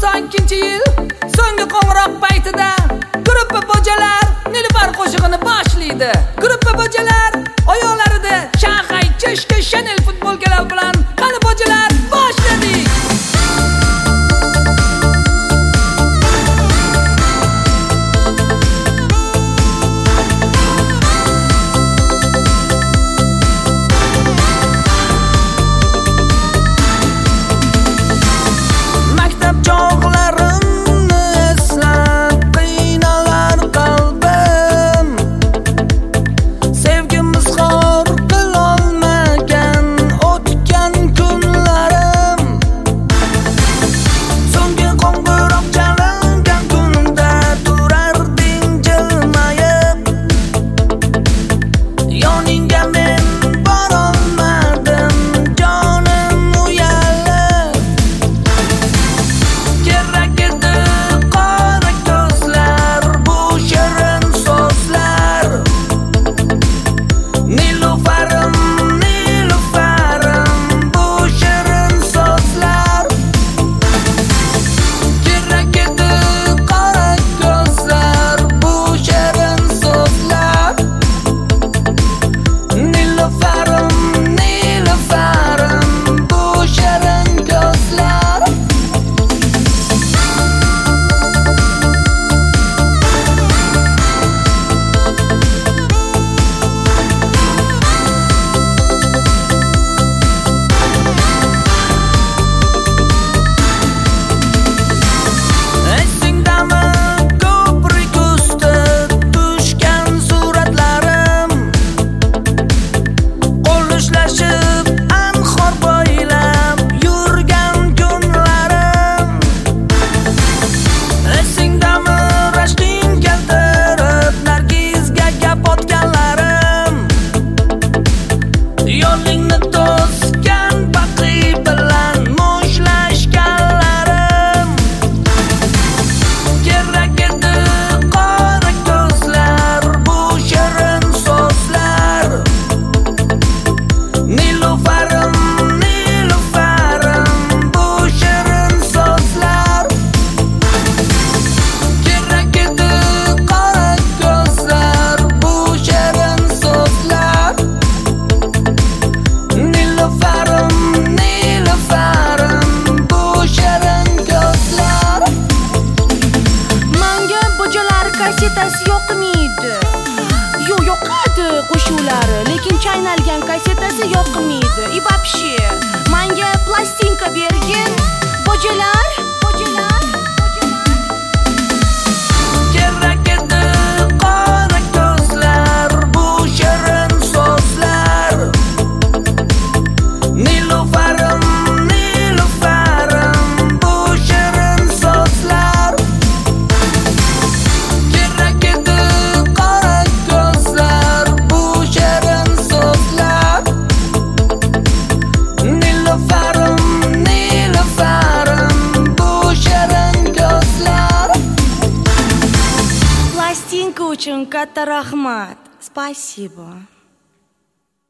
92-yil so'nggi qo'ng'iroq paytida gruppa bojalar Nilufar qo'shig'ini boshlaydi. Gruppa bojalar oyoqlarida Shanxay, Cheshka, Chanel futbolkalar bilan qani bojalar boshladik. Kasetasi yoqmaydi. Yoqadi qo'shuvlari, lekin chaynalgan kasetasi yoqmaydi. И вообще, menga plastinka bergin. Bojalar. Kerak edi qora ko'zlar, bu shirin so'zlar. Nilufarim, bu shirin so'zlar. Kerak edi qora ko'zlar, bu shirin so'zlar. Nilufarim, bu shirin ko'zlar. Plastinka uchun katta rahmat. Спасибо.